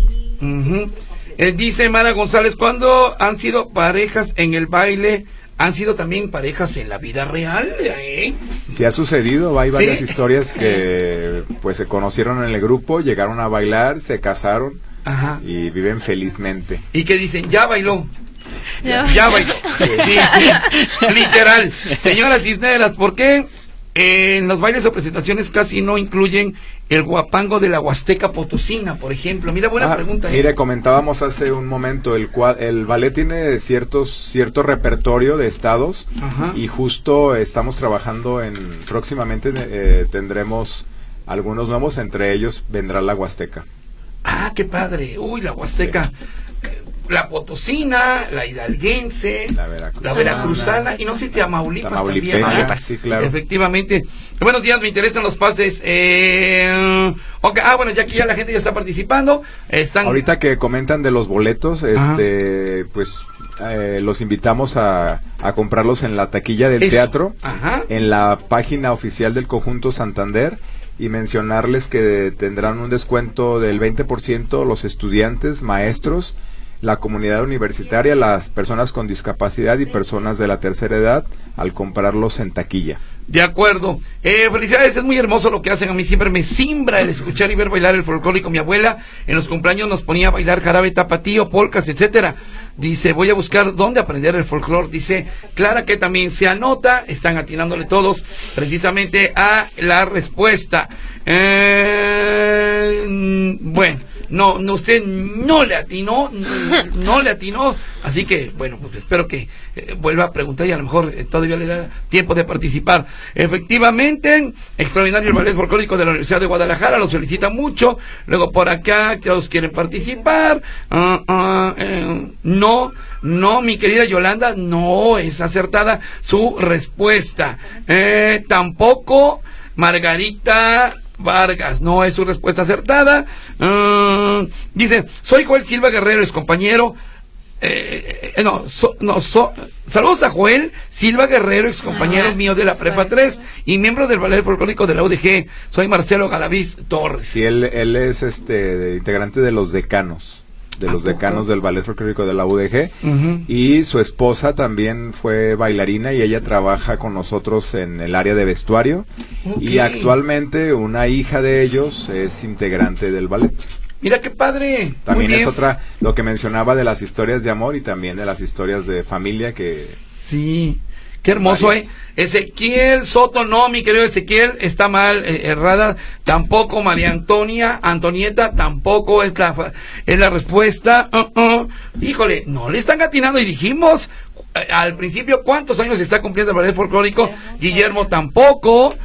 Dice Mara González, ¿cuándo han sido parejas en el baile? ¿Han sido también parejas en la vida real? Sí ha sucedido, hay varias historias que pues se conocieron en el grupo, llegaron a bailar, se casaron y viven felizmente. ¿Y qué dicen? ¿Ya bailó? Ya bailó. Sí, literal. Señoras Cisneras, ¿por qué en los bailes o presentaciones casi no incluyen el guapango de la Huasteca Potosina, por ejemplo? Mira, buena pregunta. Mire, comentábamos hace un momento, el ballet tiene cierto repertorio de estados, y justo estamos trabajando próximamente tendremos algunos nuevos, entre ellos vendrá la Huasteca. Qué padre. Uy, la Huasteca. Sí. La potosina, la hidalguense, la veracruzana, y no sé si Tamaulipas también. Sí, claro. Efectivamente. Buenos días, me interesan los pases. Bueno, ya aquí ya la gente ya está participando. Ahorita que comentan de los boletos, pues los invitamos a comprarlos en la taquilla del teatro, en la página oficial del Conjunto Santander, y mencionarles que tendrán un descuento del 20% los estudiantes, maestros, la comunidad universitaria, las personas con discapacidad y personas de la tercera edad al comprarlos en taquilla. De acuerdo. Felicidades, es muy hermoso lo que hacen. A mí siempre me simbra el escuchar y ver bailar el folclórico. Mi abuela en los cumpleaños nos ponía a bailar jarabe tapatío, polcas, etcétera. Dice, voy a buscar dónde aprender el folclore. Dice Clara, que también se anota. Están atinándole todos precisamente a la respuesta. Bueno, no, usted no le atinó, así que, bueno, pues espero que vuelva a preguntar y a lo mejor todavía le da tiempo de participar. Efectivamente, extraordinario el ballet folclórico de la Universidad de Guadalajara, los felicita mucho. Luego por acá, todos quieren participar. No, mi querida Yolanda, no es acertada su respuesta. Tampoco Margarita Vargas, no es su respuesta acertada. Dice, soy Joel Silva Guerrero, es compañero. Saludos a Joel Silva Guerrero, ex compañero mío de la Prepa 3 y miembro del ballet folclórico de la UDG. Soy Marcelo Galaviz Torres. Sí, él es integrante de los decanos. Decanos del ballet folclórico de la UDG, y su esposa también fue bailarina y ella trabaja con nosotros en el área de vestuario, y actualmente una hija de ellos es integrante del ballet. Mira qué padre. También es otra, lo que mencionaba de las historias de amor y también de las historias de familia que... Sí, qué hermoso, Ezequiel Soto, no, mi querido Ezequiel, está mal, errada. Tampoco María Antonieta, tampoco es la respuesta. Híjole, no le están atinando, y dijimos al principio cuántos años está cumpliendo el ballet folclórico. Guillermo tampoco.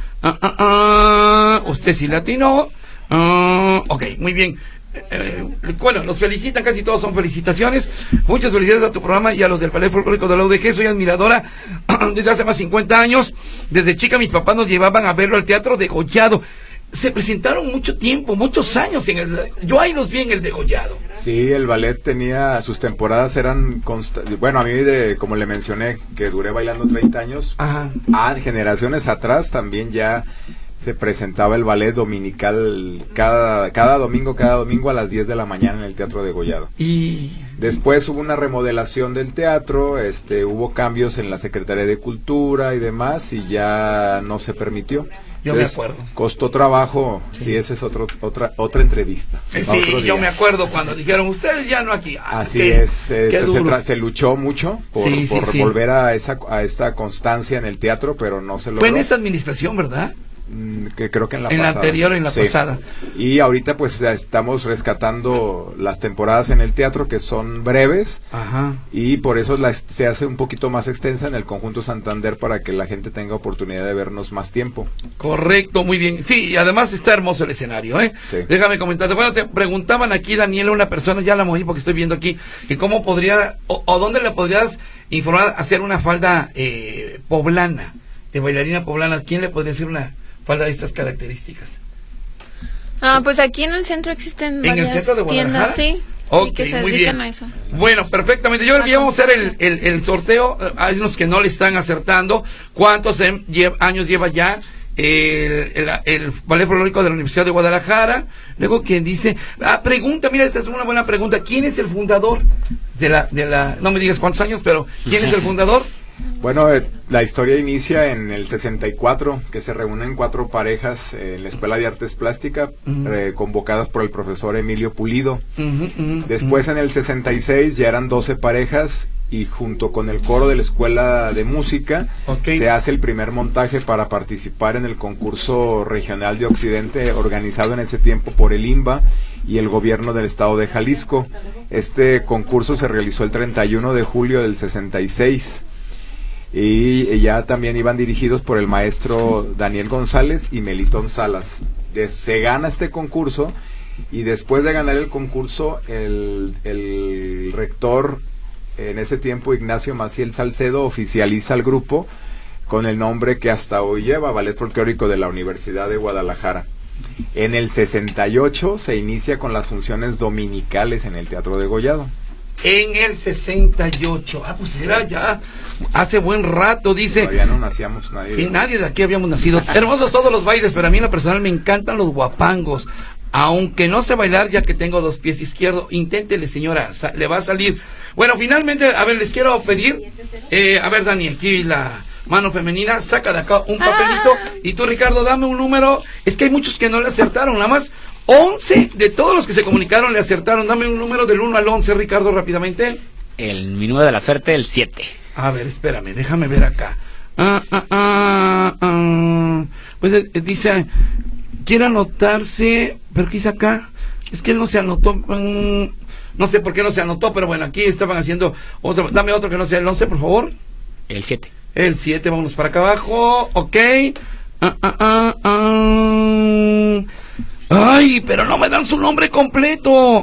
Usted sí le atinó. Ok, muy bien. Bueno, los felicitan, casi todos son felicitaciones. Muchas felicidades a tu programa y a los del ballet folclórico de la UDG. Soy admiradora desde hace más de 50 años. Desde chica mis papás nos llevaban a verlo al Teatro Degollado. Se presentaron mucho tiempo, muchos años yo ahí los vi en el Degollado. Sí, el ballet tenía, sus temporadas eran bueno, a mí como le mencioné, que duré bailando 30 años, generaciones atrás también ya se presentaba el ballet dominical cada domingo a las 10 de la mañana en el Teatro Degollado. Y después hubo una remodelación del teatro, hubo cambios en la Secretaría de Cultura y demás, y ya no se permitió. Entonces, me acuerdo. Costó trabajo, sí, esa es otra entrevista. Sí, yo me acuerdo cuando dijeron, ustedes ya no aquí. Así es, se luchó mucho por volver a esta constancia en el teatro, pero no se logró. Fue en esa administración, ¿verdad? Que creo que en la pasada. En la anterior, en la pasada. Y ahorita pues estamos rescatando las temporadas en el teatro, que son breves, y por eso se hace un poquito más extensa en el Conjunto Santander, para que la gente tenga oportunidad de vernos más tiempo. Correcto, muy bien. Sí, y además está hermoso el escenario, Sí. Déjame comentarte. Bueno, te preguntaban aquí, Daniela, una persona, ya la moví porque estoy viendo aquí, que cómo podría, o dónde le podrías informar, hacer una falda poblana. de bailarina poblana, ¿quién le podría hacer una falda de estas características? Pues aquí en el centro existen varias tiendas, sí, okay, que se dedican a eso. Bueno, perfectamente. Yo creo que ya vamos a hacer el sorteo. Hay unos que no le están acertando. ¿Cuántos años lleva ya el Ballet Folclórico de la Universidad de Guadalajara? Luego quien dice, pregunta, mira, esta es una buena pregunta. ¿Quién es el fundador de la, no me digas cuántos años, pero ¿quién es el fundador? Bueno, la historia inicia en el 64, que se reúnen 4 parejas en la Escuela de Artes Plásticas, convocadas por el profesor Emilio Pulido. Después, en el 66, ya eran 12 parejas, y junto con el coro de la Escuela de Música, se hace el primer montaje para participar en el concurso regional de Occidente, organizado en ese tiempo por el INBA y el gobierno del estado de Jalisco. Este concurso se realizó el 31 de julio del 66. Y ya también iban dirigidos por el maestro Daniel González y Melitón Salas. Se gana este concurso, y después de ganar el concurso, el rector, en ese tiempo Ignacio Maciel Salcedo, oficializa al grupo con el nombre que hasta hoy lleva, Ballet Folclórico de la Universidad de Guadalajara. En el 68 se inicia con las funciones dominicales en el Teatro Degollado. En el 68. Pues era ya hace buen rato, dice. Todavía no nacíamos nadie. Sí, nadie de aquí habíamos nacido. Hermosos todos los bailes, pero a mí en lo personal me encantan los guapangos. Aunque no sé bailar, ya que tengo 2 pies izquierdos, inténtele, señora, le va a salir. Bueno, finalmente, a ver, les quiero pedir, a ver, Dani, aquí la mano femenina, saca de acá un papelito, y tú, Ricardo, dame un número. Es que hay muchos que no le acertaron, nada más 11 de todos los que se comunicaron le acertaron. Dame un número del 1 al 11, Ricardo, rápidamente. Mi número de la suerte, el 7. A ver, espérame, déjame ver acá. Pues dice, quiere anotarse, pero ¿qué dice acá? Es que él no se anotó. No sé por qué no se anotó, pero bueno, aquí estaban haciendo otro. Dame otro que no sea el 11, por favor. El 7. El 7, vámonos para acá abajo. Ok. Ay, pero no me dan su nombre completo.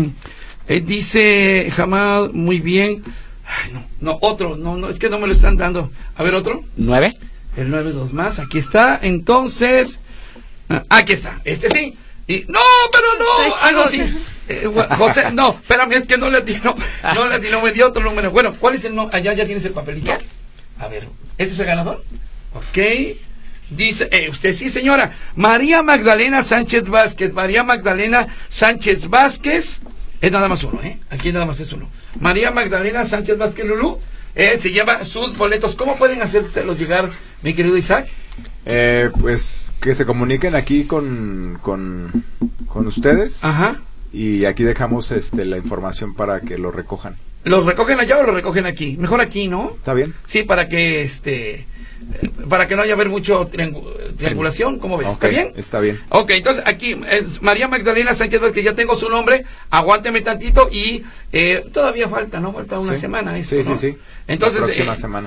Dice jamás, muy bien. Ay, no, otro, no, es que no me lo están dando. A ver, otro. 9. El 9, 2 más, aquí está. Entonces, aquí está, este sí. Y, no, pero no. No, sí. José, no, espérame, es que no le atino, me dio otro número. Bueno, ¿cuál es el no? Allá ya tienes el papelito. ¿Ya? A ver, ¿este es el ganador? Ok. Dice, usted sí, señora. María Magdalena Sánchez Vázquez. María Magdalena Sánchez Vázquez. Es nada más uno, Aquí nada más es uno. María Magdalena Sánchez Vázquez Lulú. Se lleva sus boletos. ¿Cómo pueden hacérselos llegar, mi querido Isaac? Pues que se comuniquen aquí con ustedes. Ajá. Y aquí dejamos la información para que lo recojan. ¿Los recogen allá o los recogen aquí? Mejor aquí, ¿no? ¿Está bien? Sí, para que para que no haya mucho triangulación, ¿cómo ves? Okay, ¿Está bien? Está bien. Ok, entonces aquí María Magdalena Sánchez Vázquez, ya tengo su nombre, aguánteme tantito y todavía falta, ¿no? Falta una semana eso, sí, ¿no? Sí. Entonces, la próxima semana.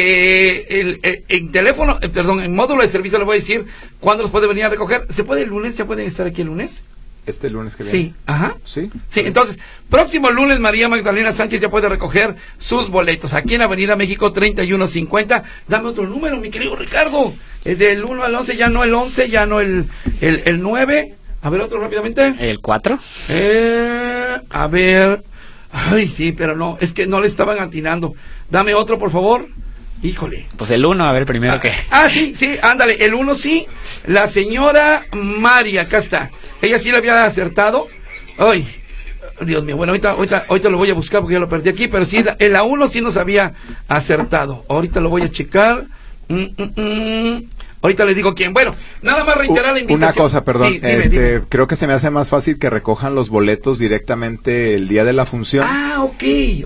En teléfono, en módulo de servicio le voy a decir cuándo los puede venir a recoger. ¿Se puede el lunes? ¿Ya pueden estar aquí el lunes? Este lunes que viene. Sí, ajá. Sí. Sí, entonces, próximo lunes María Magdalena Sánchez ya puede recoger sus boletos aquí en Avenida México 3150. Dame otro número, mi querido Ricardo. Del 1 al 11, ya no el 11, ya no el 9. A ver, otro rápidamente. El 4. A ver. Ay, sí, pero no, es que no le estaban atinando. Dame otro, por favor. Híjole. Pues el 1, a ver primero que... Sí, ándale, el 1 sí. La señora María, acá está. Ella sí le había acertado. Ay, Dios mío, bueno, ahorita lo voy a buscar porque ya lo perdí aquí, pero sí, en la 1 sí nos había acertado. Ahorita lo voy a checar. Ahorita les digo quién. Bueno, nada más reiterar la invitación. Una cosa, perdón. Sí, dime. Creo que se me hace más fácil que recojan los boletos directamente el día de la función. Ok.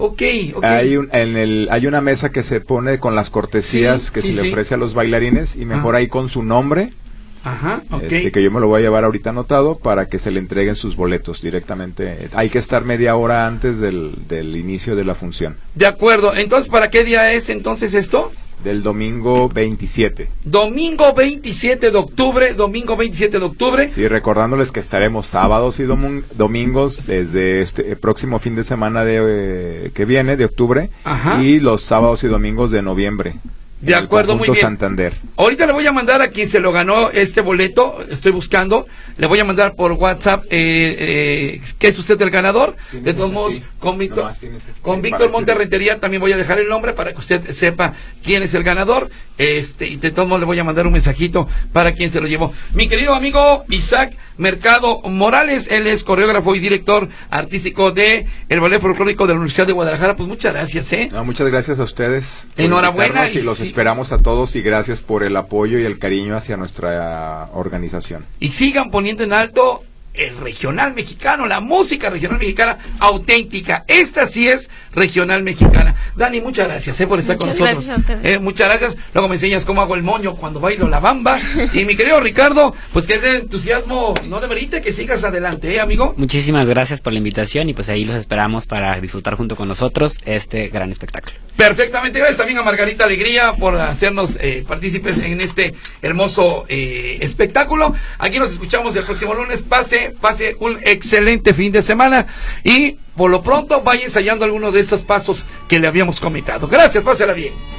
Hay una mesa que se pone con las cortesías que se le ofrece a los bailarines, y mejor ahí con su nombre. Ajá, ok. Que yo me lo voy a llevar ahorita anotado para que se le entreguen sus boletos directamente. Hay que estar media hora antes del inicio de la función. De acuerdo. Entonces, ¿para qué día es entonces esto? Del domingo 27. Domingo 27 de octubre. Sí, recordándoles que estaremos sábados y domingos desde este próximo fin de semana que viene, de octubre. Ajá. Y los sábados y domingos de noviembre. De acuerdo, muy bien. Santander. Ahorita le voy a mandar a quien se lo ganó este boleto, estoy buscando, le voy a mandar por WhatsApp que es usted el ganador. De todos modos, sí. Con Víctor Monterrentería también voy a dejar el nombre para que usted sepa quién es el ganador. Y de todos modos le voy a mandar un mensajito para quien se lo llevó. Mi querido amigo Isaac Mercado Morales, él es coreógrafo y director artístico de el Ballet Folclórico de la Universidad de Guadalajara. Pues muchas gracias, No, muchas gracias a ustedes. Enhorabuena. Y los esperamos a todos y gracias por el apoyo y el cariño hacia nuestra organización. Y sigan poniendo en alto el regional mexicano, la música regional mexicana auténtica. Esta sí es regional mexicana. Dani, muchas gracias por estar con nosotros. Gracias a ustedes. Muchas gracias. Luego me enseñas cómo hago el moño cuando bailo la bamba. Y mi querido Ricardo, pues que ese entusiasmo no demerite, que sigas adelante, amigo. Muchísimas gracias por la invitación y pues ahí los esperamos para disfrutar junto con nosotros este gran espectáculo. Perfectamente, gracias también a Margarita Alegría por hacernos partícipes en este hermoso espectáculo. Aquí nos escuchamos el próximo lunes. Pase un excelente fin de semana y por lo pronto vaya ensayando alguno de estos pasos que le habíamos comentado. Gracias, pásela bien.